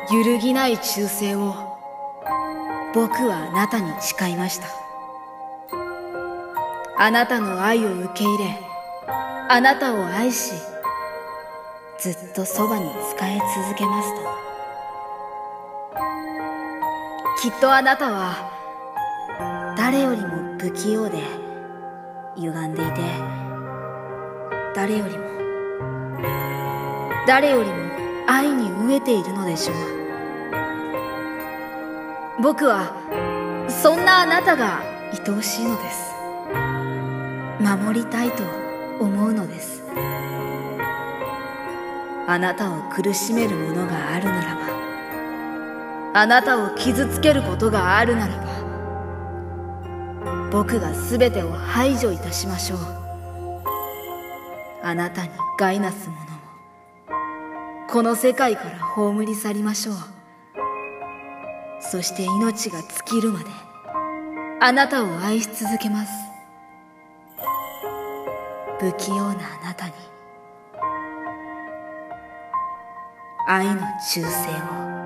揺るぎない忠誠を僕はあなたに誓いました。あなたの愛を受け入れ、あなたを愛し、ずっとそばに仕え続けますと。きっとあなたは誰よりも不器用で歪んでいて、誰よりも愛に飢えているのでしょう。僕はそんなあなたが愛おしいのです。守りたいと思うのです。あなたを苦しめるものがあるならば、あなたを傷つけることがあるならば、僕がすべてを排除いたしましょう。あなたに害なすものをこの世界から葬り去りましょう。そして命が尽きるまであなたを愛し続けます。不器用なあなたに愛の忠誠を。